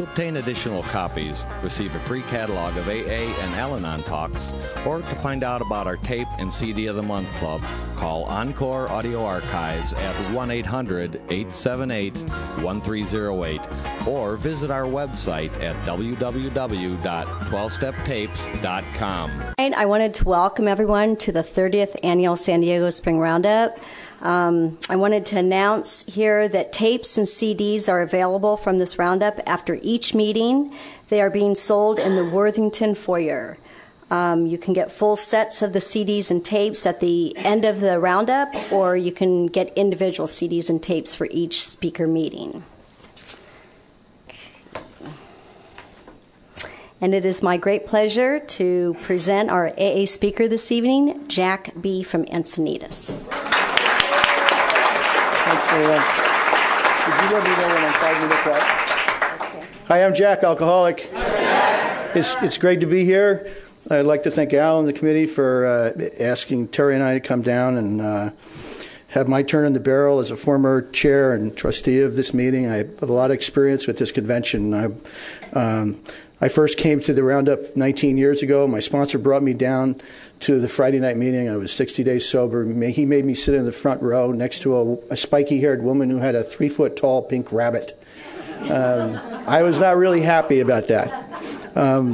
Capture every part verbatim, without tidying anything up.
To obtain additional copies, receive a free catalog of A A and Al-Anon talks, or to find out about our tape and C D of the Month Club, call Encore Audio Archives at one eight hundred, eight seven eight, one three zero eight or visit our website at w w w dot twelve step tapes dot com. I wanted to welcome everyone to the thirtieth Annual San Diego Spring Roundup. Um, I wanted to announce here that tapes and C Ds are available from this roundup after each meeting. They are being sold in the Worthington foyer. Um, you can get full sets of the C Ds and tapes at the end of the roundup, or you can get individual C Ds and tapes for each speaker meeting. And it is my great pleasure to present our A A speaker this evening, Jack B. from Encinitas. Thanks, Leland. Did you let me know when I'm five minutes out? Okay. Hi, I'm Jack, alcoholic. Hi, Jack. It's, it's great to be here. I'd like to thank Al and the committee for uh, asking Terry and I to come down and uh, have my turn in the barrel as a former chair and trustee of this meeting. I have a lot of experience with this convention. I, um, I first came to the Roundup nineteen years ago. My sponsor brought me down to the Friday night meeting. I was sixty days sober. He made me sit in the front row next to a, a spiky-haired woman who had a three-foot-tall pink rabbit. Um, I was not really happy about that. Um,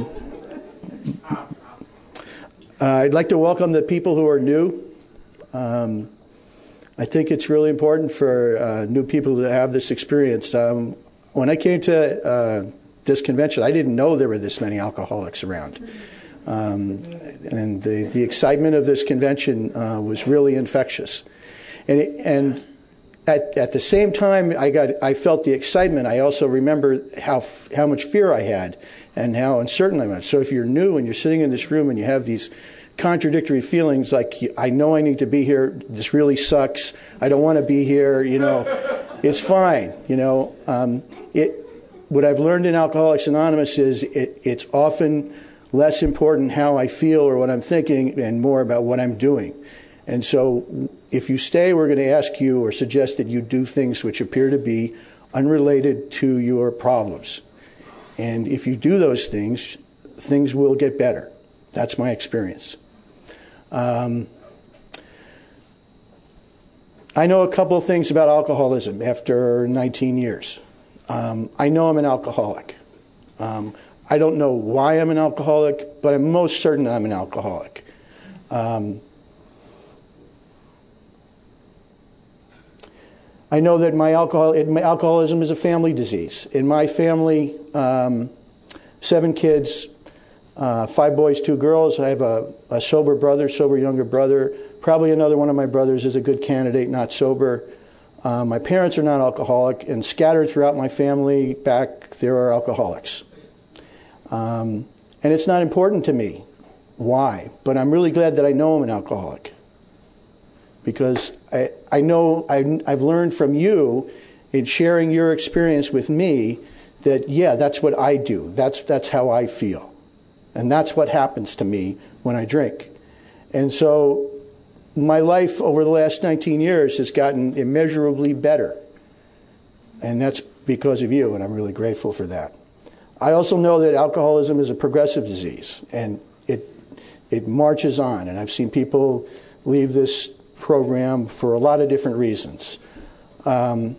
uh, I'd like to welcome the people who are new. Um, I think it's really important for uh, new people to have this experience. Um, when I came to uh, this convention, I didn't know there were this many alcoholics around. Um, and the, the excitement of this convention uh, was really infectious. And, it, and at, at the same time I got, I felt the excitement, I also remember how, how much fear I had and how uncertain I was. So if you're new and you're sitting in this room and you have these contradictory feelings like, I know I need to be here, this really sucks, I don't want to be here, you know, it's fine, you know. Um, it, what I've learned in Alcoholics Anonymous is it, it's often less important how I feel or what I'm thinking and more about what I'm doing. And so if you stay, we're going to ask you or suggest that you do things which appear to be unrelated to your problems. And if you do those things, things will get better. That's my experience. Um, I know a couple of things about alcoholism after nineteen years. Um, I know I'm an alcoholic. Um, I don't know why I'm an alcoholic, but I'm most certain I'm an alcoholic. Um, I know that my, alcohol, it, my alcoholism is a family disease. In my family, um, seven kids, uh, five boys, two girls. I have a, a sober brother, sober younger brother. Probably another one of my brothers is a good candidate, not sober. Uh, my parents are not alcoholic, and scattered throughout my family back, there are alcoholics. Um, and it's not important to me why, but I'm really glad that I know I'm an alcoholic. Because I, I know I, I've learned from you in sharing your experience with me that, yeah, that's what I do. That's, that's how I feel. And that's what happens to me when I drink. And so my life over the last nineteen years has gotten immeasurably better. And that's because of you, and I'm really grateful for that. I also know that alcoholism is a progressive disease, and it it marches on. And I've seen people leave this program for a lot of different reasons. Um,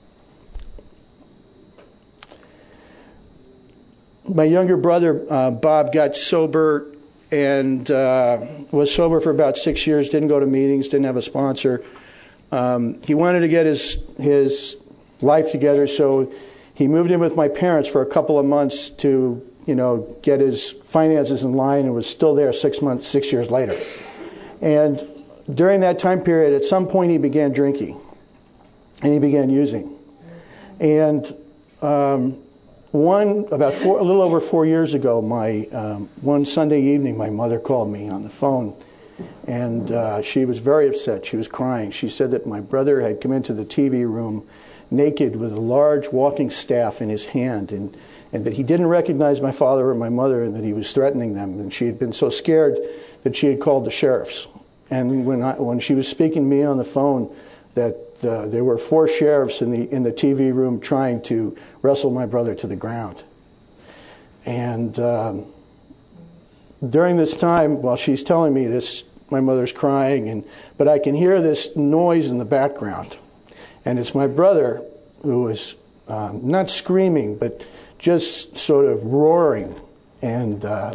my younger brother, uh, Bob, got sober and uh, was sober for about six years, didn't go to meetings, didn't have a sponsor. Um, he wanted to get his his life together, so he moved in with my parents for a couple of months to, you know, get his finances in line, and was still there six months, six years later. And during that time period, at some point he began drinking, and he began using. And um, one, about four, a little over four years ago, my um, one Sunday evening, my mother called me on the phone, and uh, she was very upset. She was crying. She said that my brother had come into the T V room naked with a large walking staff in his hand, and, and that he didn't recognize my father or my mother, and that he was threatening them. And she had been so scared that she had called the sheriffs. And when, I, when she was speaking to me on the phone, that uh, there were four sheriffs in the in the T V room trying to wrestle my brother to the ground. And um, during this time, while she's telling me this, my mother's crying, and but I can hear this noise in the background. And it's my brother who is um, not screaming, but just sort of roaring. And uh,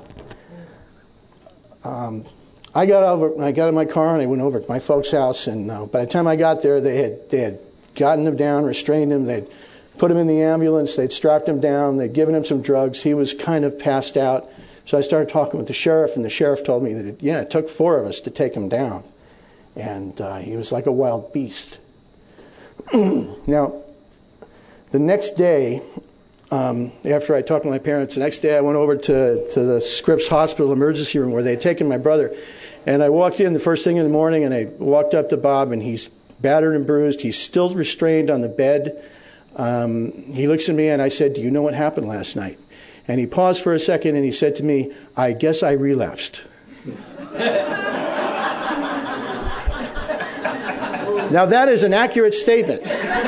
um, I got over. I got in my car and I went over to my folks' house. And uh, by the time I got there, they had they had gotten him down, restrained him. They'd put him in the ambulance. They'd strapped him down. They'd given him some drugs. He was kind of passed out. So I started talking with the sheriff, and the sheriff told me that it, yeah, it took four of us to take him down, and uh, he was like a wild beast. Now, the next day, um, after I talked to my parents, the next day I went over to, to the Scripps Hospital emergency room where they had taken my brother. And I walked in the first thing in the morning, and I walked up to Bob, and he's battered and bruised. He's still restrained on the bed. Um, he looks at me, and I said, "Do you know what happened last night?" And he paused for a second, and he said to me, "I guess I relapsed." Now, that is an accurate statement.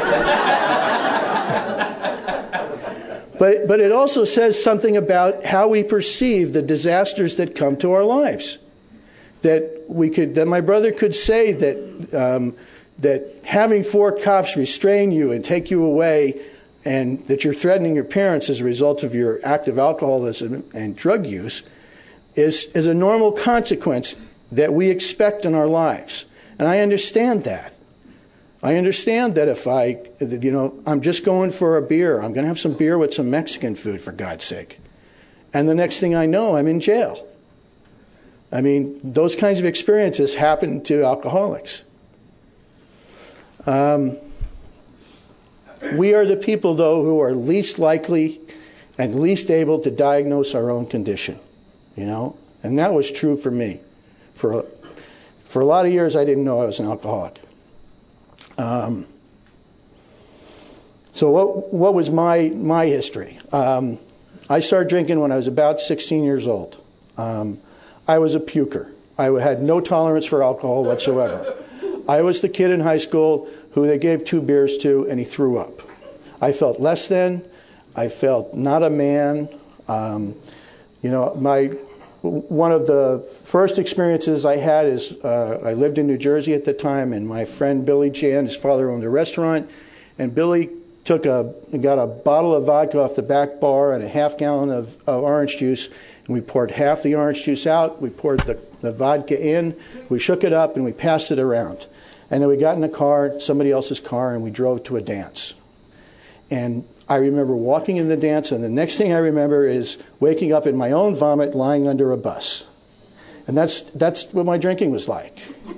But, but it also says something about how we perceive the disasters that come to our lives. That we could, that my brother could say that um, that having four cops restrain you and take you away, and that you're threatening your parents as a result of your active alcoholism and drug use, is is a normal consequence that we expect in our lives. And I understand that. I understand that if I, you know, I'm just going for a beer, I'm going to have some beer with some Mexican food, for God's sake. And the next thing I know, I'm in jail. I mean, those kinds of experiences happen to alcoholics. Um, we are the people, though, who are least likely and least able to diagnose our own condition, you know? And that was true for me. For, for a lot of years, I didn't know I was an alcoholic. Um, so what what was my my history? Um, I started drinking when I was about sixteen years old. Um, I was a puker. I had no tolerance for alcohol whatsoever. I was the kid in high school who they gave two beers to and he threw up. I felt less than. I felt not a man. Um, you know, my one of the first experiences I had is uh, I lived in New Jersey at the time, and my friend Billy Jan, his father owned a restaurant, and Billy took a got a bottle of vodka off the back bar and a half gallon of, of orange juice, and we poured half the orange juice out, we poured the, the vodka in, we shook it up, and we passed it around. And then we got in a car, somebody else's car, and we drove to a dance. And I remember walking in the dance, and the next thing I remember is waking up in my own vomit lying under a bus. And that's that's what my drinking was like.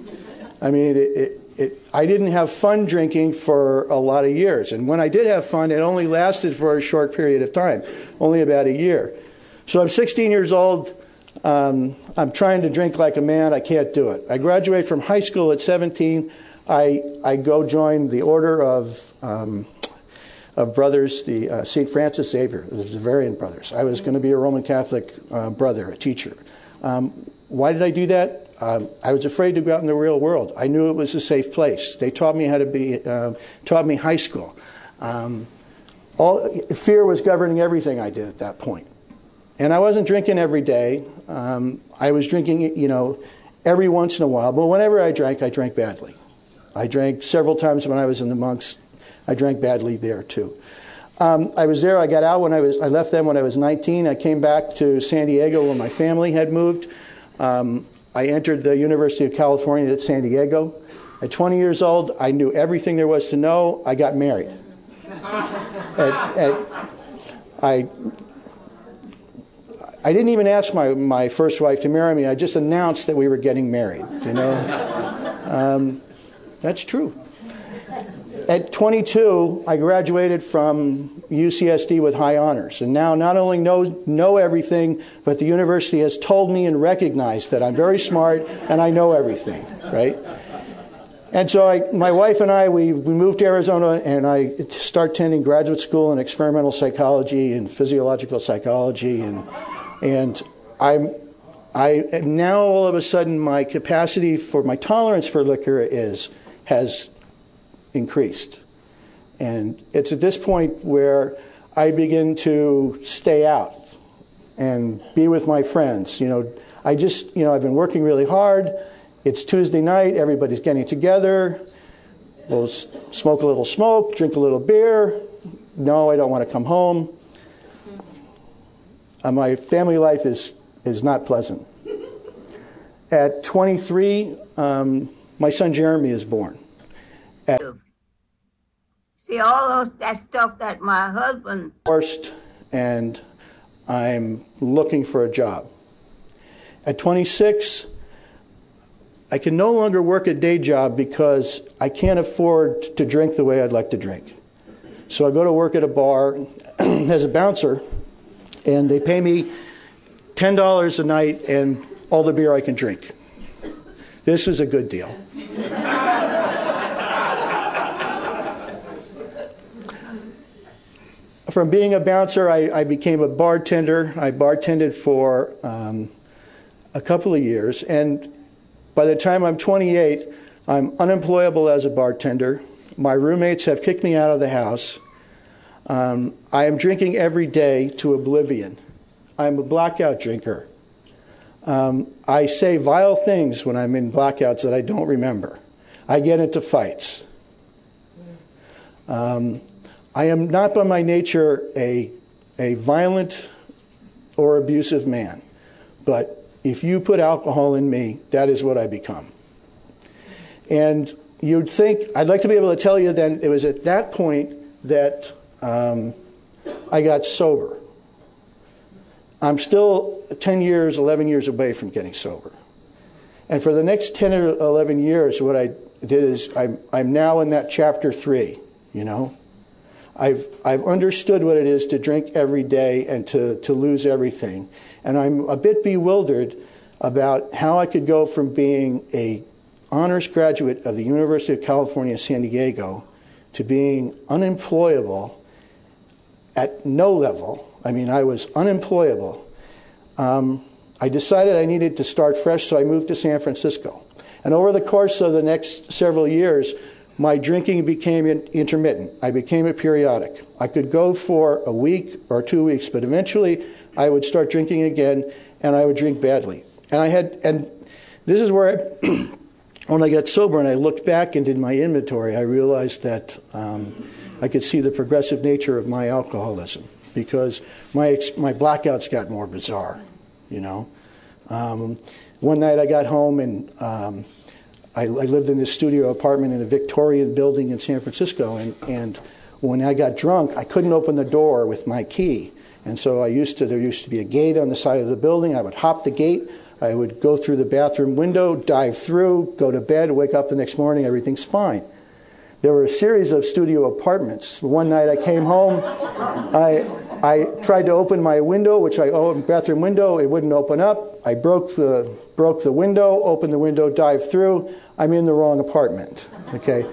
I mean, it, it, it, I didn't have fun drinking for a lot of years. And when I did have fun, it only lasted for a short period of time, only about a year. So I'm sixteen years old. Um, I'm trying to drink like a man. I can't do it. I graduate from high school at seventeen. I, I go join the order of... Um, of brothers, the uh, Saint Francis Xavier, the Xaverian brothers. I was going to be a Roman Catholic uh, brother, a teacher. Um, why did I do that? Um, I was afraid to go out in the real world. I knew it was a safe place. They taught me how to be, uh, taught me high school. Um, all fear was governing everything I did at that point. And I wasn't drinking every day. Um, I was drinking, you know, every once in a while. But whenever I drank, I drank badly. I drank several times when I was in the monks. I drank badly there too. Um, I was there. I got out when I was. I left them when I was nineteen. I came back to San Diego where my family had moved. Um, I entered the University of California at San Diego. At twenty years old, I knew everything there was to know. I got married. at, at, I I didn't even ask my, my first wife to marry me. I just announced that we were getting married. You know, um, that's true. At twenty-two, I graduated from U C S D with high honors. And now not only know, know everything, but the university has told me and recognized that I'm very smart and I know everything, right? And so I, my wife and I, we, we moved to Arizona, and I started attending graduate school in experimental psychology and physiological psychology. And, and I'm, I now all of a sudden my capacity for, my tolerance for liquor is, has increased. And it's at this point where I begin to stay out. and be with my friends. You know, I just, you know, I've been working really hard. It's Tuesday night. Everybody's getting together. We'll smoke a little smoke, drink a little beer. No, I don't want to come home. Uh, my family life is, is not pleasant. At twenty-three, um, my son Jeremy is born. At See, all those that stuff that my husband... Divorced, and I'm looking for a job. At twenty-six, I can no longer work a day job because I can't afford to drink the way I'd like to drink. So I go to work at a bar as a bouncer, and they pay me ten dollars a night and all the beer I can drink. This is a good deal. From being a bouncer, I, I became a bartender. I bartended for um, a couple of years, and by the time I'm twenty-eight, I'm unemployable as a bartender. My roommates have kicked me out of the house. Um, I am drinking every day to oblivion. I'm a blackout drinker. Um, I say vile things when I'm in blackouts that I don't remember. I get into fights. Um, I am not by my nature a, a violent or abusive man, but if you put alcohol in me, that is what I become. And you'd think, I'd like to be able to tell you then, it was at that point that um, I got sober. I'm still ten years, eleven years away from getting sober. And for the next ten or eleven years, what I did is I'm, I'm now in that chapter three, you know. I've, I've understood what it is to drink every day and to, to lose everything. And I'm a bit bewildered about how I could go from being a honors graduate of the University of California, San Diego, to being unemployable at no level. I mean, I was unemployable. Um, I decided I needed to start fresh, so I moved to San Francisco. And over the course of the next several years, my drinking became intermittent. I became a periodic. I could go for a week or two weeks, but eventually I would start drinking again, and I would drink badly. And I had, and this is where, I, when I got sober and I looked back and did my inventory, I realized that um, I could see the progressive nature of my alcoholism because my my blackouts got more bizarre, you know. Um, one night I got home and um, I, I lived in this studio apartment in a Victorian building in San Francisco, and, and when I got drunk, I couldn't open the door with my key. And so I used to, there used to be a gate on the side of the building. I would hop the gate. I would go through the bathroom window, dive through, go to bed, wake up the next morning, everything's fine. There were a series of studio apartments. One night I came home, I, I tried to open my window, which I opened, bathroom window, it wouldn't open up. I broke the, broke the window, opened the window, dived through. I'm in the wrong apartment, okay?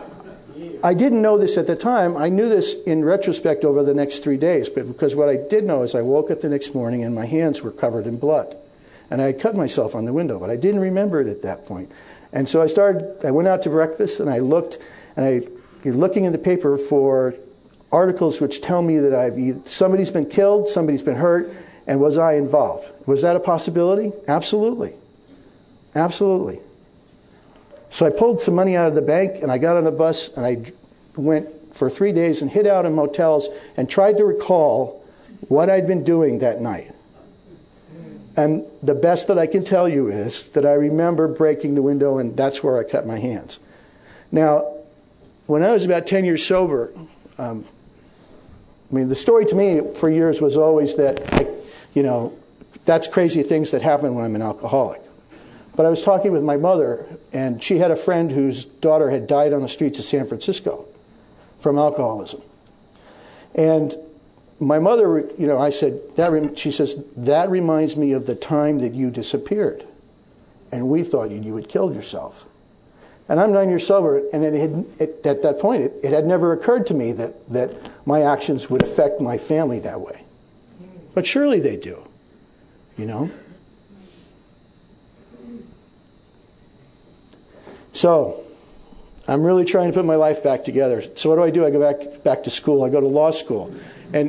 I didn't know this at the time. I knew this in retrospect over the next three days, but because what I did know is I woke up the next morning and my hands were covered in blood. And I had cut myself on the window, but I didn't remember it at that point. And so I started, I went out to breakfast and I looked, and I, you're looking in the paper for articles which tell me that I've either, somebody's been killed, somebody's been hurt, and was I involved? Was that a possibility? Absolutely. Absolutely. So I pulled some money out of the bank and I got on a bus and I went for three days and hid out in motels and tried to recall what I'd been doing that night. And the best that I can tell you is that I remember breaking the window, and that's where I cut my hands. Now, when I was about ten years sober, um, I mean, the story to me for years was always that, I, you know, that's crazy things that happen when I'm an alcoholic. But I was talking with my mother, and she had a friend whose daughter had died on the streets of San Francisco from alcoholism. And my mother, you know, I said, that, she says, that reminds me of the time that you disappeared. And we thought you, you had killed yourself. And I'm nine years sober, and it had, it, at that point, it, it had never occurred to me that, that my actions would affect my family that way. But surely they do, you know? So, I'm really trying to put my life back together. So what do I do? I go back back to school. I go to law school. And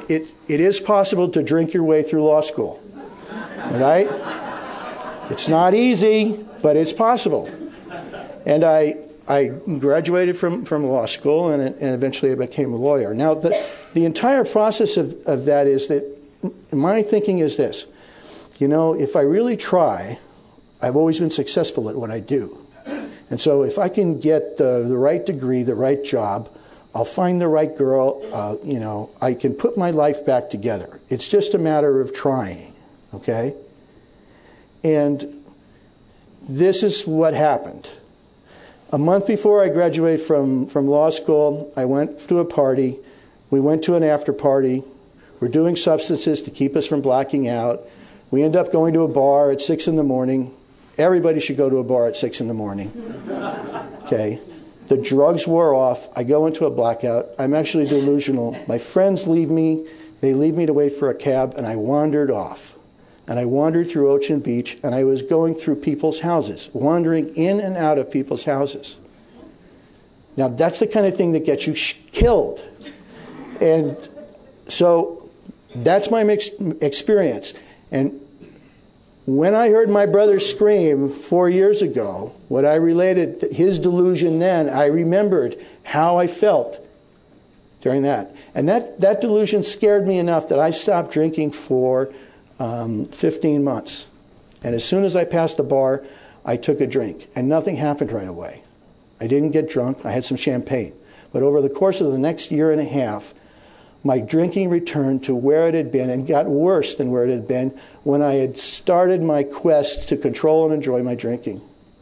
it, it is possible to drink your way through law school. All right? It's not easy, but it's possible. And I I graduated from, from law school, and, and eventually I became a lawyer. Now, the, the entire process of, of that is that my thinking is this. You know, if I really try, I've always been successful at what I do. And so if I can get the, the right degree, the right job, I'll find the right girl, uh, you know, I can put my life back together. It's just a matter of trying, okay? And this is what happened. A month before I graduated from, from law school, I went to a party. We went to an after party. We're doing substances to keep us from blacking out. We end up going to a bar at six in the morning. Everybody should go to a bar at six in the morning. Okay. The drugs wore off. I go into a blackout. I'm actually delusional. My friends leave me. They leave me to wait for a cab, and I wandered off. And I wandered through Ocean Beach, and I was going through people's houses, wandering in and out of people's houses. Now, that's the kind of thing that gets you sh- killed. And so that's my mix- experience. And when I heard my brother scream four years ago, what I related, his delusion then, I remembered how I felt during that. And that, that delusion scared me enough that I stopped drinking for um, fifteen months. And as soon as I passed the bar, I took a drink. And nothing happened right away. I didn't get drunk. I had some champagne. But over the course of the next year and a half, my drinking returned to where it had been and got worse than where it had been when I had started my quest to control and enjoy my drinking.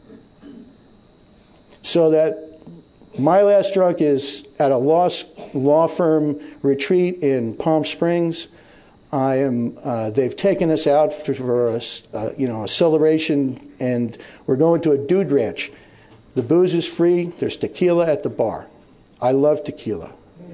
So that my last drunk is at a law, law firm retreat in Palm Springs. I am. Uh, they've taken us out for, for a, uh, you know, a celebration, and we're going to a dude ranch. The booze is free. There's tequila at the bar. I love tequila.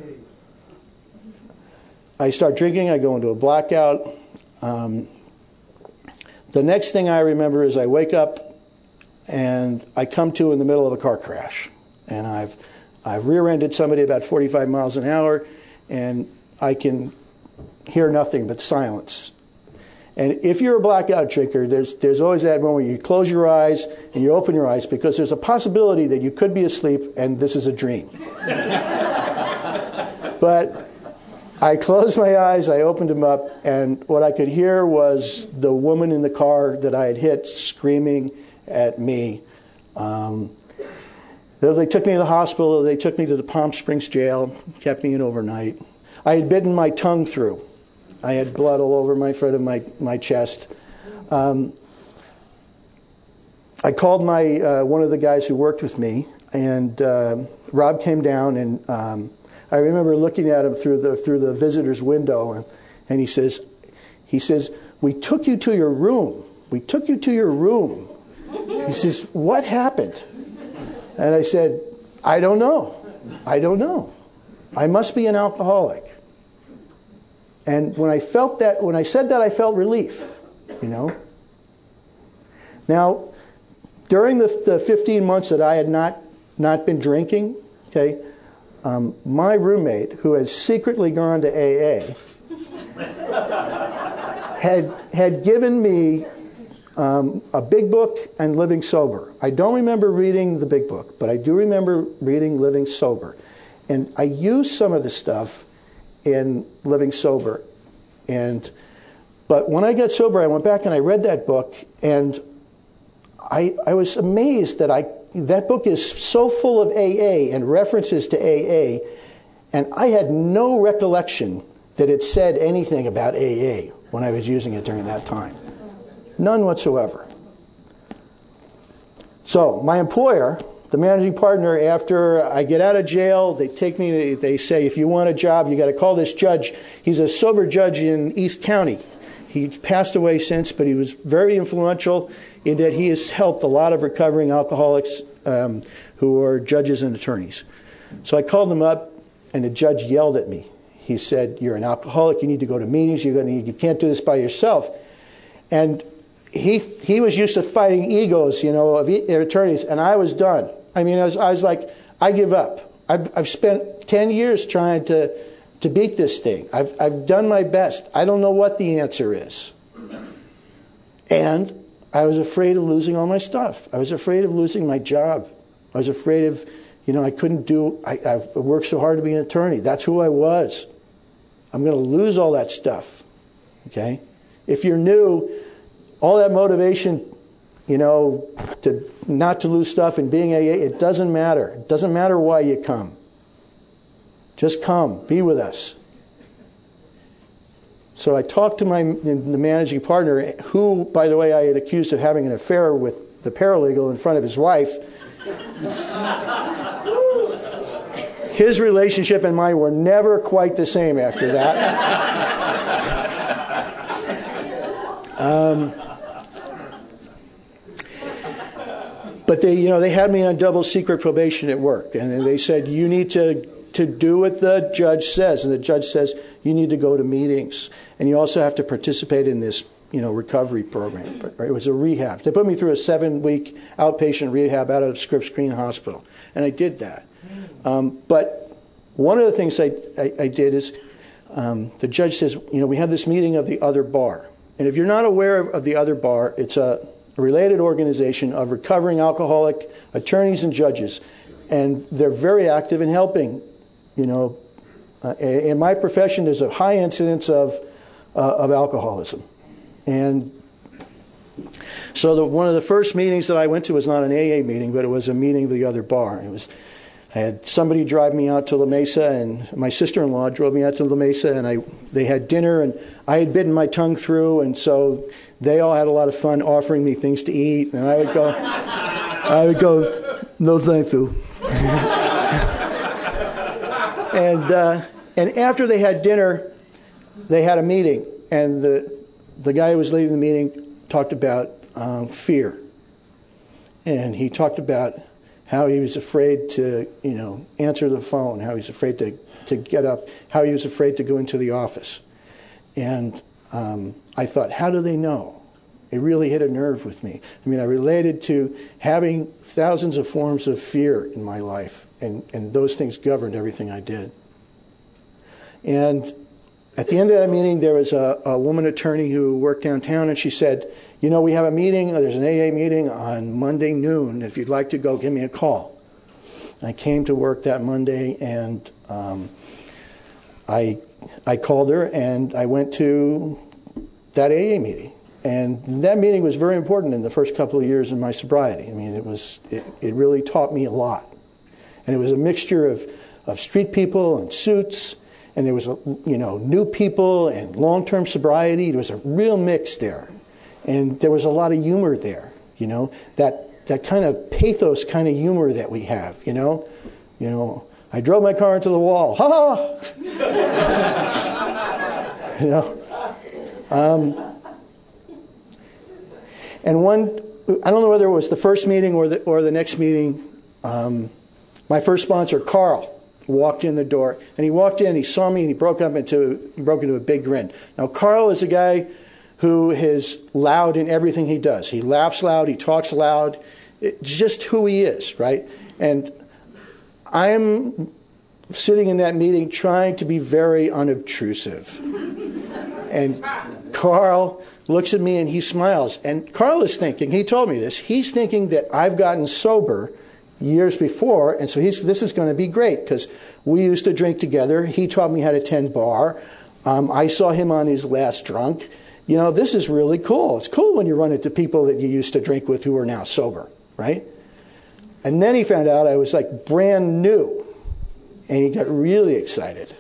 I start drinking. I go into a blackout. Um, the next thing I remember is I wake up and I come to in the middle of a car crash, and I've I've rear-ended somebody about forty-five miles an hour, and I can hear nothing but silence. And if you're a blackout drinker, there's there's always that moment where you close your eyes and you open your eyes because there's a possibility that you could be asleep and this is a dream. But I closed my eyes, I opened them up, and what I could hear was the woman in the car that I had hit screaming at me. Um, they took me to the hospital, they took me to the Palm Springs jail, kept me in overnight. I had bitten my tongue through. I had blood all over my front of my, my chest. Um, I called my uh, one of the guys who worked with me, and uh, Rob came down, and um, I remember looking at him through the through the visitor's window, and, and he says, he says, "We took you to your room. We took you to your room." He says, "What happened?" And I said, "I don't know. I don't know. I must be an alcoholic." And when I felt that, when I said that, I felt relief, you know. Now, during the, the fifteen months that I had not not been drinking, okay, um, my roommate, who had secretly gone to A A, had had given me um, a big book and Living Sober. I don't remember reading the big book, but I do remember reading Living Sober. And I used some of the stuff in Living Sober. And but when I got sober, I went back and I read that book, and I I was amazed that I that book is so full of A A and references to A A, and I had no recollection that it said anything about A A when I was using it during that time. None whatsoever. So my employer, the managing partner, after I get out of jail, they take me, to, they say, if you want a job, you got to call this judge. He's a sober judge in East County. He's passed away since, but he was very influential in that he has helped a lot of recovering alcoholics um, who are judges and attorneys. So I called him up, and the judge yelled at me. He said, "You're an alcoholic. You need to go to meetings. You're gonna, you can't do this by yourself." And he he was used to fighting egos, you know, of attorneys, and I was done. I mean, I was, I was like, I give up. I've, I've spent ten years trying to to beat this thing. I've, I've done my best. I don't know what the answer is. And I was afraid of losing all my stuff. I was afraid of losing my job. I was afraid of, you know, I couldn't do, I, I've worked so hard to be an attorney. That's who I was. I'm going to lose all that stuff. Okay? If you're new, all that motivation, you know, to not to lose stuff and being A A, it doesn't matter. It doesn't matter why you come. Just come. Be with us. So I talked to my the managing partner, who, by the way, I had accused of having an affair with the paralegal in front of his wife. His relationship and mine were never quite the same after that. um, but they, you know, they had me on double secret probation at work, and they said, you need to to do what the judge says, and the judge says you need to go to meetings, and you also have to participate in this, you know, recovery program. Right? It was a rehab. They put me through a seven-week outpatient rehab out of Scripps Green Hospital, and I did that. Um, but one of the things I, I, I did is um, the judge says, you know, we have this meeting of the Other Bar, and if you're not aware of, of the Other Bar, it's a related organization of recovering alcoholic attorneys and judges, and they're very active in helping. You know, uh, in my profession, there's a high incidence of uh, of alcoholism, and so the, one of the first meetings that I went to was not an A A meeting, but it was a meeting of the Other Bar. It was I had somebody drive me out to La Mesa, and my sister-in-law drove me out to La Mesa, and I they had dinner, and I had bitten my tongue through, and so they all had a lot of fun offering me things to eat, and I would go, I would go, no, thank you. And uh, and after they had dinner, they had a meeting, and the the guy who was leading the meeting talked about um, fear, and he talked about how he was afraid to, you know, answer the phone, how he was afraid to to get up, how he was afraid to go into the office, and um, I thought, how do they know? It really hit a nerve with me. I mean, I related to having thousands of forms of fear in my life, and, and those things governed everything I did. And at the end of that meeting, there was a, a woman attorney who worked downtown, and she said, you know, we have a meeting, there's an A A meeting on Monday noon. If you'd like to go, give me a call. I came to work that Monday, and um, I, I called her, and I went to that A A meeting. And that meeting was very important in the first couple of years of my sobriety. I mean, it was it, it really taught me a lot. And it was a mixture of, of street people and suits, and there was, a, you know, new people and long-term sobriety. There was a real mix there. And there was a lot of humor there, you know, that that kind of pathos kind of humor that we have, you know. You know, I drove my car into the wall. Ha ha! You know. Um, And one, I don't know whether it was the first meeting or the or the next meeting, um, my first sponsor, Carl, walked in the door. And he walked in, he saw me, and he broke up into, he broke into a big grin. Now, Carl is a guy who is loud in everything he does. He laughs loud, he talks loud. It's just who he is, right? And I'm sitting in that meeting trying to be very unobtrusive. And Carl looks at me and he smiles. And Carl is thinking, he told me this, he's thinking that I've gotten sober years before, and so he's, this is going to be great, because we used to drink together. He taught me how to tend bar. Um, I saw him on his last drunk. You know, this is really cool. It's cool when you run into people that you used to drink with who are now sober, right? And then he found out I was like brand new, and he got really excited.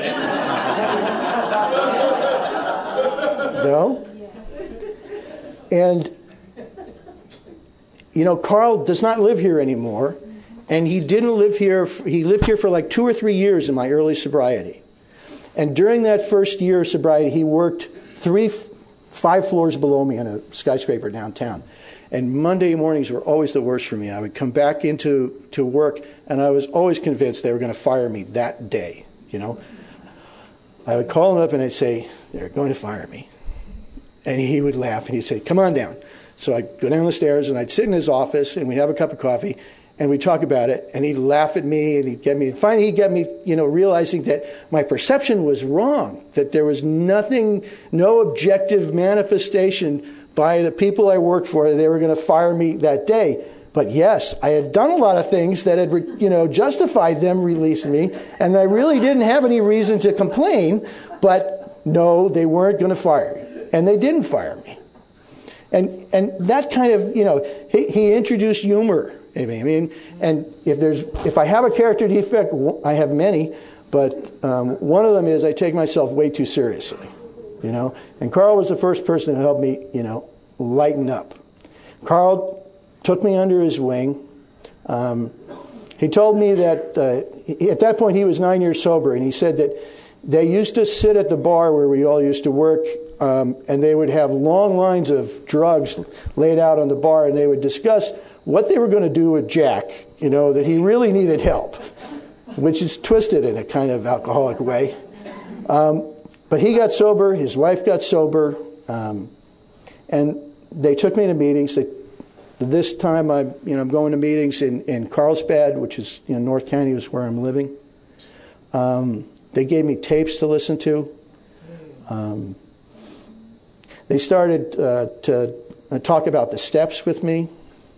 No? And, you know, Carl does not live here anymore, and he didn't live here, he lived here for like two or three years in my early sobriety. And during that first year of sobriety, he worked three, five floors below me in a skyscraper downtown. And Monday mornings were always the worst for me. I would come back into to work, and I was always convinced they were going to fire me that day, you know. I would call him up, and I'd say, they're going to fire me. And he would laugh, and he'd say, come on down. So I'd go down the stairs, and I'd sit in his office, and we'd have a cup of coffee, and we'd talk about it, and he'd laugh at me, and he'd get me. And finally, he'd get me, you know, realizing that my perception was wrong, that there was nothing, no objective manifestation by the people I worked for, they were going to fire me that day. But yes, I had done a lot of things that had, you know, justified them releasing me, and I really didn't have any reason to complain. But no, they weren't going to fire me, and they didn't fire me. And and that kind of, you know, he, he introduced humor. I mean, and if there's if I have a character defect, I have many, but um, one of them is I take myself way too seriously. You know, and Carl was the first person to help me, you know, lighten up. Carl took me under his wing. Um, he told me that uh, he, at that point he was nine years sober, and he said that they used to sit at the bar where we all used to work, um, and they would have long lines of drugs laid out on the bar, and they would discuss what they were going to do with Jack, you know, that he really needed help, which is twisted in a kind of alcoholic way. Um, But he got sober, his wife got sober, um, and they took me to meetings. They, this time, I, you know, I'm going to meetings in, in Carlsbad, which is, you know, North County is where I'm living. Um, they gave me tapes to listen to. Um, they started uh, to talk about the steps with me,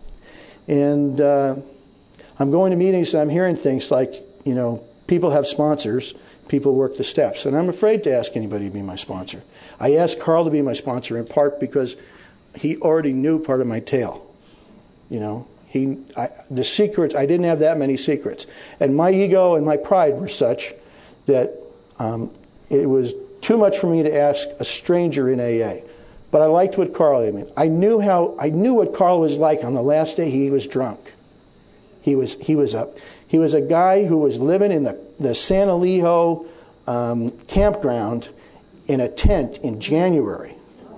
and uh, I'm going to meetings and I'm hearing things like, you know, people have sponsors. People work the steps. And I'm afraid to ask anybody to be my sponsor. I asked Carl to be my sponsor in part because he already knew part of my tale. You know, he, I, the secrets, I didn't have that many secrets. And my ego and my pride were such that um, it was too much for me to ask a stranger in A A. But I liked what Carl did. I mean, I knew how, I knew what Carl was like on the last day he was drunk. He was, he was up. He was a guy who was living in the, the San Elijo um, campground in a tent in January.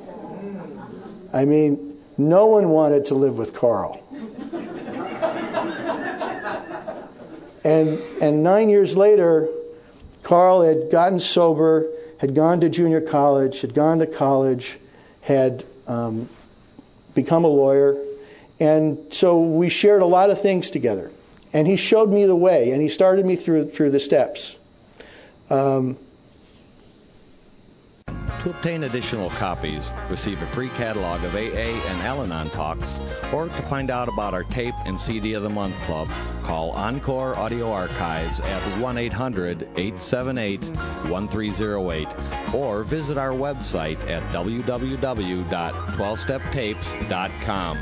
I mean, no one wanted to live with Carl. and and nine years later, Carl had gotten sober, had gone to junior college, had gone to college, had um, become a lawyer. And so we shared a lot of things together. And he showed me the way, and he started me through through the steps. Um, to obtain additional copies, receive a free catalog of A A and Al-Anon talks, or to find out about our Tape and C D of the Month Club, call Encore Audio Archives at one eight hundred, eight seven eight, one three zero eight, or visit our website at w w w dot twelve step tapes dot com.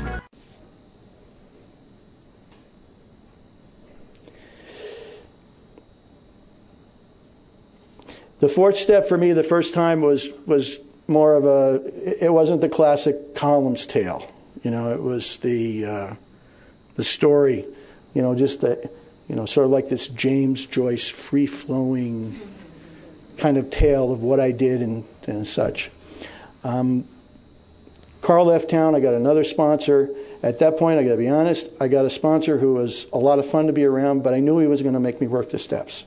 The fourth step for me the first time was was more of a, it wasn't the classic Columns tale. You know, it was the uh, the story, you know, just the, you know, sort of like this James Joyce free-flowing kind of tale of what I did and, and such. Um, Carl left town. I got another sponsor. At that point, I got to be honest, I got a sponsor who was a lot of fun to be around, but I knew he was going to make me work the steps.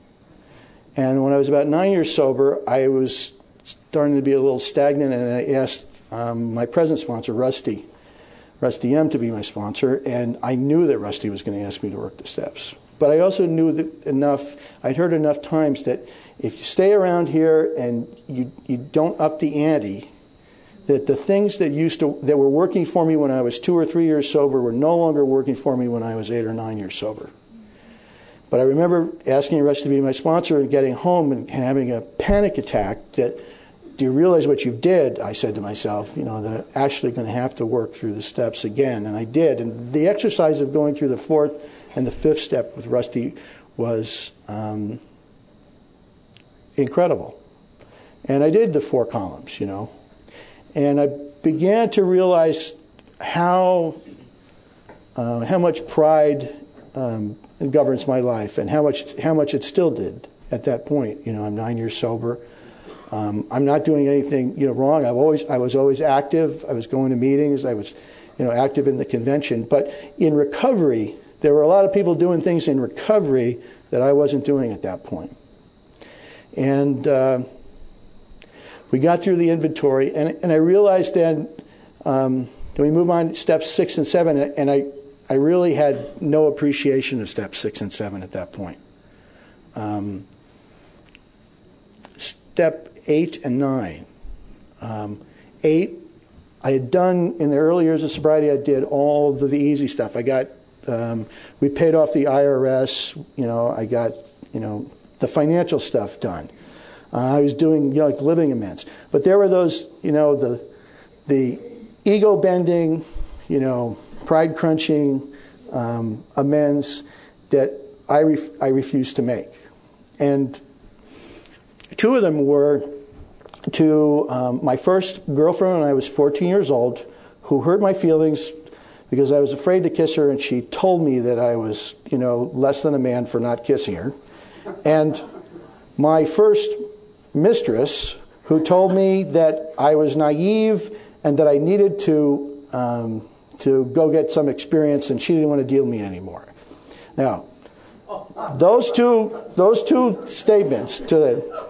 And when I was about nine years sober, I was starting to be a little stagnant, and I asked um, my present sponsor, Rusty, Rusty M, to be my sponsor, and I knew that Rusty was going to ask me to work the steps. But I also knew that enough, I'd heard enough times that if you stay around here and you you don't up the ante, that the things that used to that were working for me when I was two or three years sober were no longer working for me when I was eight or nine years sober. But I remember asking Russ to be my sponsor and getting home and having a panic attack that, do you realize what you did? I said to myself, you know, that I'm actually going to have to work through the steps again. And I did. And the exercise of going through the fourth and the fifth step with Rusty was um, incredible. And I did the four columns, you know. And I began to realize how, uh, how much pride um, It governs my life, and how much how much it still did at that point. You know, I'm nine years sober. Um, I'm not doing anything, you know, wrong. I've always I was always active. I was going to meetings. I was, you know, active in the convention. But in recovery, there were a lot of people doing things in recovery that I wasn't doing at that point. And uh, we got through the inventory, and and I realized then um, that we move on to steps six and seven, and I. I really had no appreciation of step six and seven at that point. Um, step eight and nine. Um, eight, I had done, in the early years of sobriety, I did all the, the easy stuff. I got, um, we paid off the I R S, you know, I got, you know, the financial stuff done. Uh, I was doing, you know, like living amends. But there were those, you know, the, the ego-bending, you know, pride-crunching um, amends that I, ref- I refused to make. And two of them were to um, my first girlfriend when I was fourteen years old, who hurt my feelings because I was afraid to kiss her, and she told me that I was, you know, less than a man for not kissing her. And my first mistress, who told me that I was naive and that I needed to um, to go get some experience, and she didn't want to deal with me anymore. Now, those two those two statements to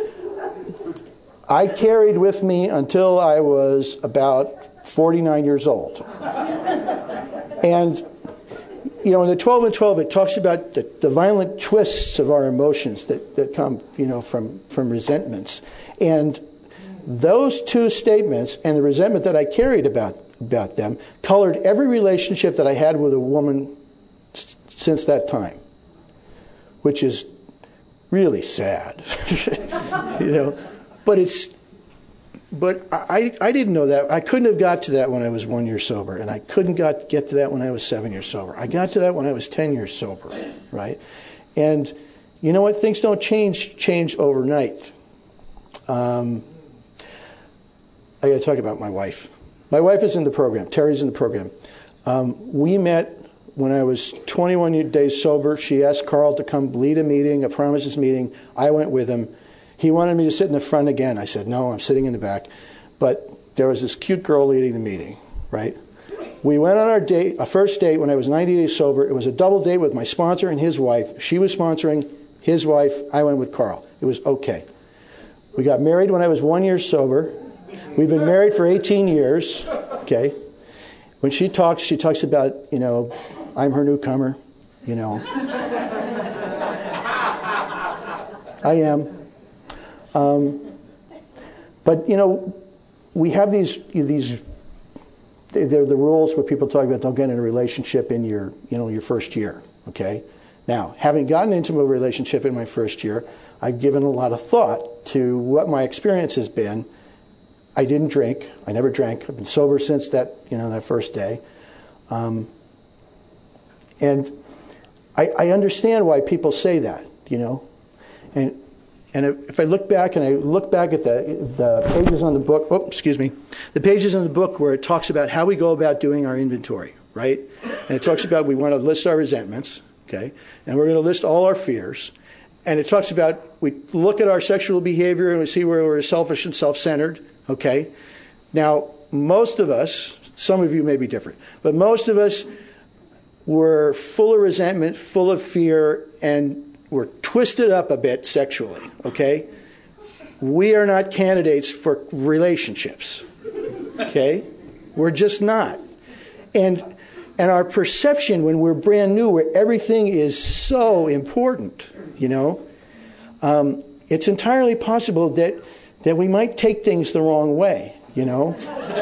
I carried with me until I was about forty-nine years old. And, you know, in the twelve and twelve, it talks about the, the violent twists of our emotions that, that come, you know, from, from resentments. And those two statements and the resentment that I carried about, about them colored every relationship that I had with a woman s- since that time, which is really sad, you know. But it's, but I, I didn't know that. I couldn't have got to that when I was one year sober, and I couldn't got, get to that when I was seven years sober. I got to that when I was ten years sober, right? And you know what? Things don't change change overnight. Um, I got to talk about my wife. My wife is in the program. Terry's in the program. Um, we met when I was twenty-one days sober. She asked Carl to come lead a meeting, a promises meeting. I went with him. He wanted me to sit in the front again. I said, no, I'm sitting in the back. But there was this cute girl leading the meeting, right? We went on our date, a first date when I was ninety days sober. It was a double date with my sponsor and his wife. She was sponsoring his wife. I went with Carl. It was okay. We got married when I was one year sober. We've been married for eighteen years, okay? When she talks, she talks about, you know, I'm her newcomer, you know. I am. Um, but, you know, we have these, these, they're the rules where people talk about don't get in a relationship in your, you know, your first year, okay? Now, having gotten into a relationship in my first year, I've given a lot of thought to what my experience has been. I didn't drink. I never drank. I've been sober since that, you know, that first day. Um, and I, I understand why people say that, you know. And and if I look back and I look back at the the pages on the book, oh, excuse me, the pages in the book where it talks about how we go about doing our inventory, right? And it talks about we want to list our resentments, okay? And we're going to list all our fears. And it talks about we look at our sexual behavior and we see where we're selfish and self-centered, okay? Now, most of us, some of you may be different, but most of us were full of resentment, full of fear, and were twisted up a bit sexually, okay? We are not candidates for relationships, okay? We're just not. And and our perception when we're brand new, where everything is so important, you know, um, it's entirely possible that that we might take things the wrong way, you know.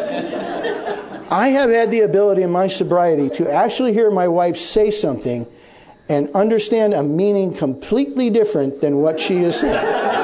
I have had the ability in my sobriety to actually hear my wife say something and understand a meaning completely different than what she is saying.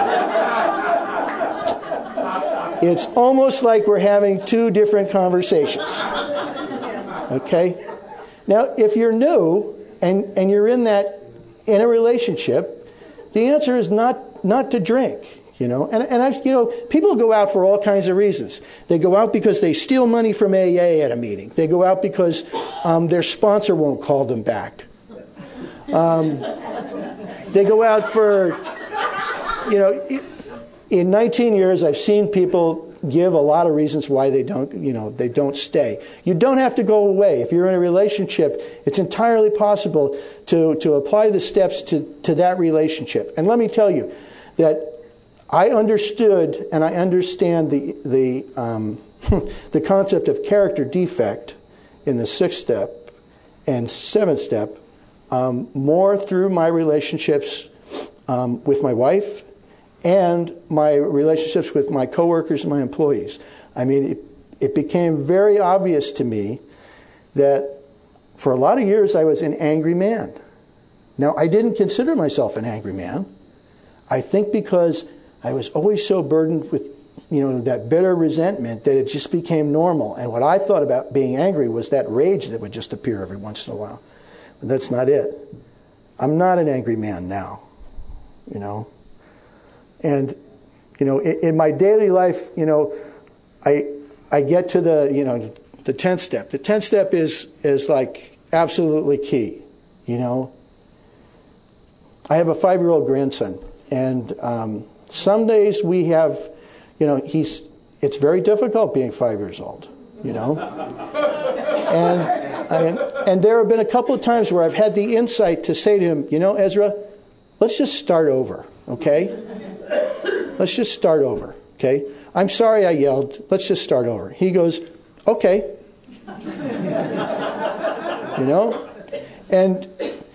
It's almost like we're having two different conversations. Okay? Now, if you're new and, and you're in that, in a relationship, the answer is not, not to drink. You know, and and I, you know, people go out for all kinds of reasons. They go out because they steal money from A A at a meeting. They go out because um, their sponsor won't call them back. Um, they go out for, you know, in nineteen years, I've seen people give a lot of reasons why they don't, you know, they don't stay. You don't have to go away. If you're in a relationship, it's entirely possible to to apply the steps to to that relationship. And let me tell you that I understood and I understand the the um, the concept of character defect in the sixth step, and seventh step, um, more through my relationships um, with my wife and my relationships with my coworkers and my employees. I mean, it, it became very obvious to me that for a lot of years I was an angry man. Now, I didn't consider myself an angry man. I think because I was always so burdened with, you know, that bitter resentment that it just became normal. And what I thought about being angry was that rage that would just appear every once in a while. But that's not it. I'm not an angry man now, you know. And, you know, in, in my daily life, you know, I I get to the, you know, the tenth step. The tenth step is is like absolutely key, you know. I have a five-year-old grandson, and um, some days we have, you know, he's. It's very difficult being five years old, you know. and, and and there have been a couple of times where I've had the insight to say to him, you know, Ezra, let's just start over, okay? Let's just start over, okay? I'm sorry I yelled. Let's just start over. He goes, okay. You know, and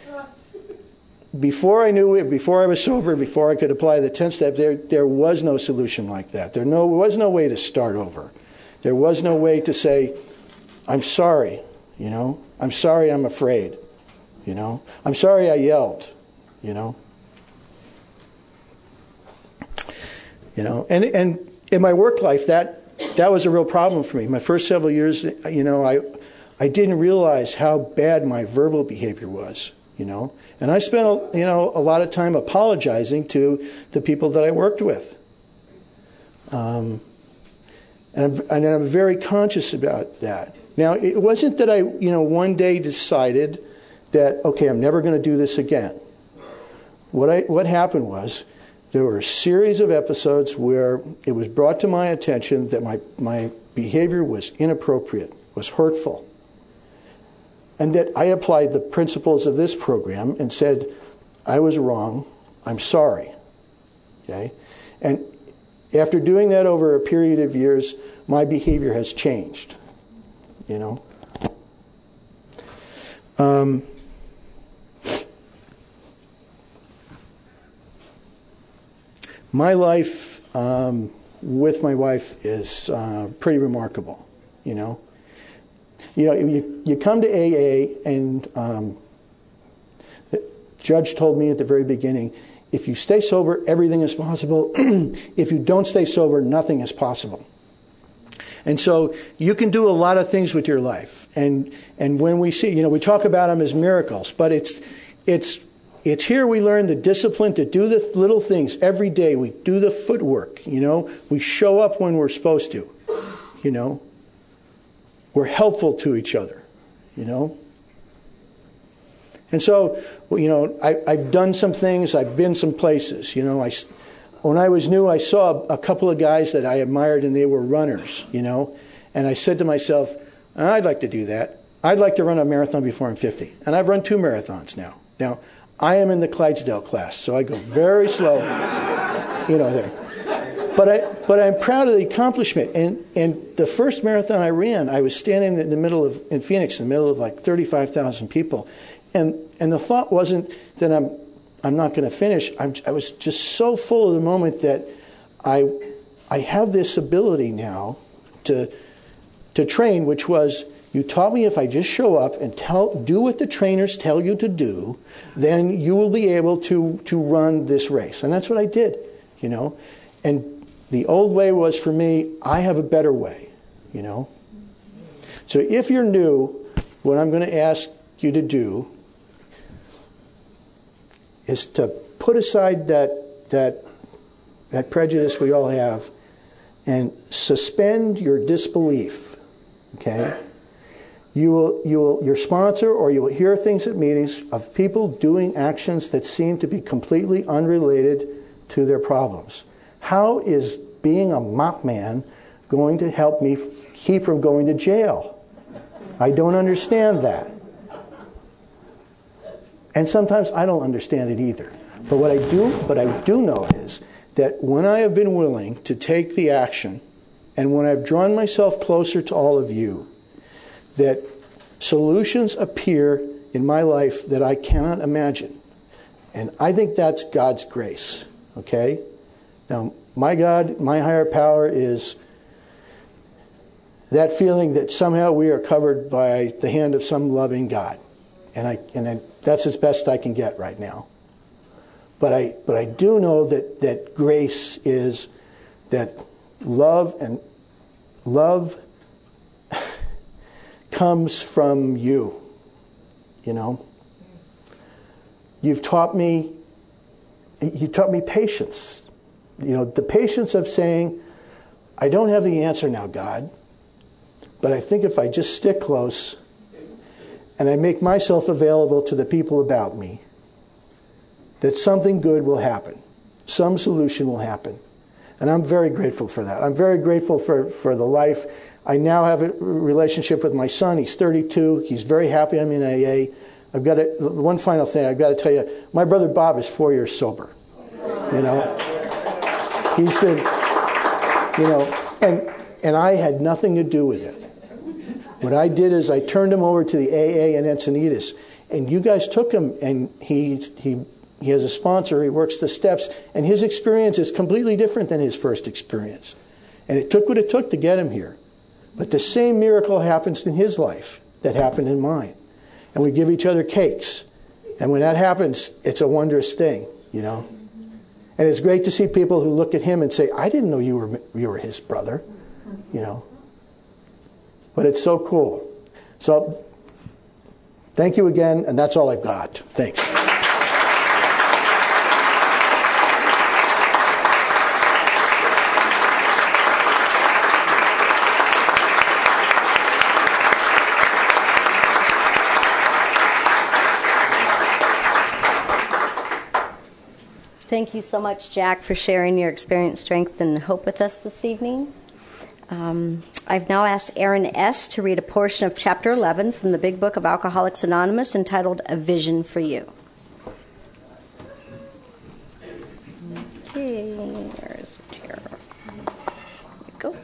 before I knew it, before I was sober, before I could apply the tenth step, there there was no solution like that. There no was no way to start over. There was no way to say, I'm sorry, you know. I'm sorry I'm afraid, you know. I'm sorry I yelled, you know. You know, and and in my work life, that that was a real problem for me. My first several years, you know, I I didn't realize how bad my verbal behavior was, you know. And I spent, you know, a lot of time apologizing to the people that I worked with. Um, and, I'm, and I'm very conscious about that. Now, it wasn't that I, you know, one day decided that, okay, I'm never going to do this again. What I what happened was there were a series of episodes where it was brought to my attention that my, my behavior was inappropriate, was hurtful. And that I applied the principles of this program and said, I was wrong, I'm sorry. Okay? And after doing that over a period of years, my behavior has changed. You know? Um, my life um, with my wife is uh, pretty remarkable, you know? You know, you, you come to A A, and um, the judge told me at the very beginning, if you stay sober, everything is possible. If you don't stay sober, nothing is possible. And so you can do a lot of things with your life. And and when we see, you know, we talk about them as miracles, but it's it's it's here we learn the discipline to do the little things every day. We do the footwork, you know. We show up when we're supposed to, you know. We're helpful to each other, you know. And so, well, you know, I, I've done some things. I've been some places. You know, I, when I was new, I saw a couple of guys that I admired, and they were runners, you know. And I said to myself, I'd like to do that. I'd like to run a marathon before I'm fifty. And I've run two marathons now. Now, I am in the Clydesdale class, so I go very slow, you know, there. But I, but I'm proud of the accomplishment. And and the first marathon I ran, I was standing in the middle of in Phoenix, in the middle of like thirty-five thousand people, and and the thought wasn't that I'm I'm not going to finish. I'm, I was just so full of the moment that I I have this ability now to to train, which was you taught me if I just show up and tell do what the trainers tell you to do, then you will be able to to run this race, and that's what I did, you know, and. The old way was for me, I have a better way, you know. So if you're new, what I'm going to ask you to do is to put aside that that that prejudice we all have and suspend your disbelief, okay? You will, you will, your sponsor or you will hear things at meetings of people doing actions that seem to be completely unrelated to their problems. How is being a mop man going to help me keep from going to jail? I don't understand that. And sometimes I don't understand it either. But what I do, what I do know is that when I have been willing to take the action, and when I've drawn myself closer to all of you, that Solutions appear in my life that I cannot imagine. And I think that's God's grace, okay? Now, my God, my higher power is that feeling that somehow we are covered by the hand of some loving God. And I and I, that's as best I can get right now. But I but I do know that, that grace is that love and love comes from you. You know? You've taught me you taught me patience. You know, the patience of saying, I don't have the answer now, God. But I think if I just stick close and I make myself available to the people about me, that something good will happen. Some solution will happen. And I'm very grateful for that. I'm very grateful for, for the life. I now have a relationship with my son. He's thirty-two. He's very happy I'm in A A. I've got to, one final thing I've got to tell you. My brother Bob is four years sober. You know? He's been, you know, and and I had nothing to do with it. What I did is I turned him over to the A A in Encinitas, and you guys took him, and he he he has a sponsor. He works the steps, and his experience is completely different than his first experience. And it took what it took to get him here. But the same miracle happens in his life that happened in mine. And we give each other cakes. And when that happens, it's a wondrous thing, you know. And it's great to see people who look at him and say, I didn't know you were you were his brother, you know. But it's so cool. So, thank you again, and that's all I've got. Thanks. Thank you so much, Jack, for sharing your experience, strength, and hope with us this evening. Um, I've now asked Aaron S. to read a portion of Chapter eleven from the Big Book of Alcoholics Anonymous entitled A Vision for You. Okay, where is it here? There we go.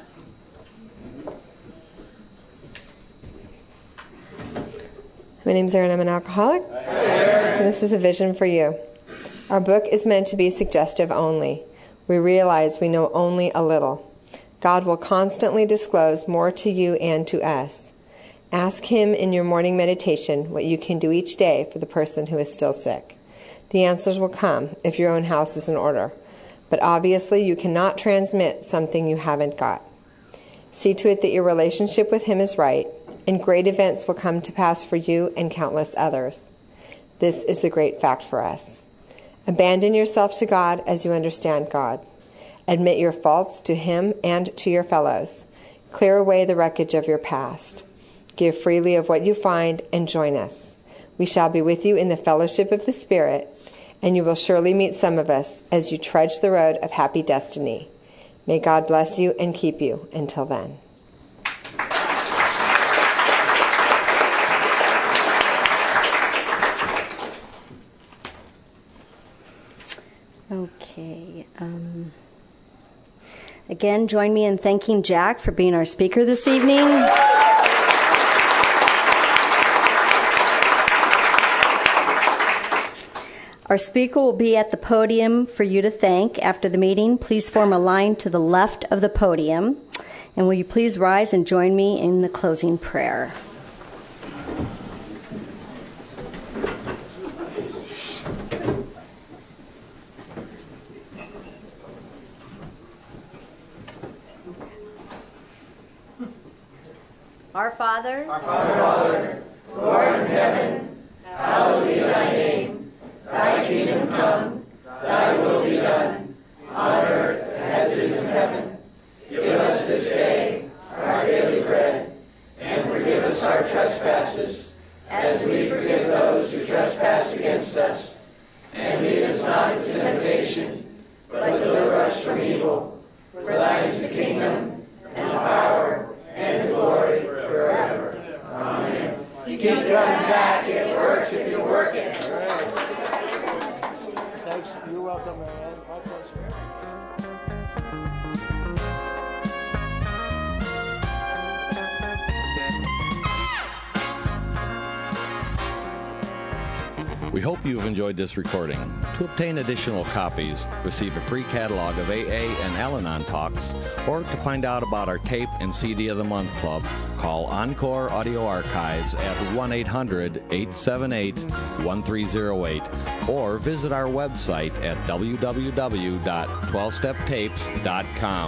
My name's Erin. I'm an alcoholic. And this is A Vision for You. Our book is meant to be suggestive only. We realize we know only a little. God will constantly disclose more to you and to us. Ask Him in your morning meditation what you can do each day for the person who is still sick. The answers will come if your own house is in order. But obviously you cannot transmit something you haven't got. See to it that your relationship with Him is right, and great events will come to pass for you and countless others. This is the great fact for us. Abandon yourself to God as you understand God. Admit your faults to Him and to your fellows. Clear away the wreckage of your past. Give freely of what you find and join us. We shall be with you in the fellowship of the Spirit, and you will surely meet some of us as you trudge the road of happy destiny. May God bless you and keep you until then. Okay. Um, again, join me in thanking Jack for being our speaker this evening. Our speaker will be at the podium for you to thank after the meeting. Please form a line to the left of the podium. And will you please rise and join me in the closing prayer? Our Father, Our Father, who art in heaven, hallowed be thy name. Thy kingdom come, thy will be done, on earth as it is in heaven. Give us this day our daily bread, and forgive us our trespasses, as we forgive those who trespass against us. And lead us not into temptation, but deliver us from evil. For thine is the kingdom, and the power, and the glory forever. Amen. You keep coming back. It works if you work it. We hope you've enjoyed this recording. To obtain additional copies, receive a free catalog of A A and Al-Anon talks, or to find out about our Tape and C D of the Month Club, call Encore Audio Archives at one eight hundred, eight seven eight, one three zero eight, or visit our website at w w w dot twelve step tapes dot com.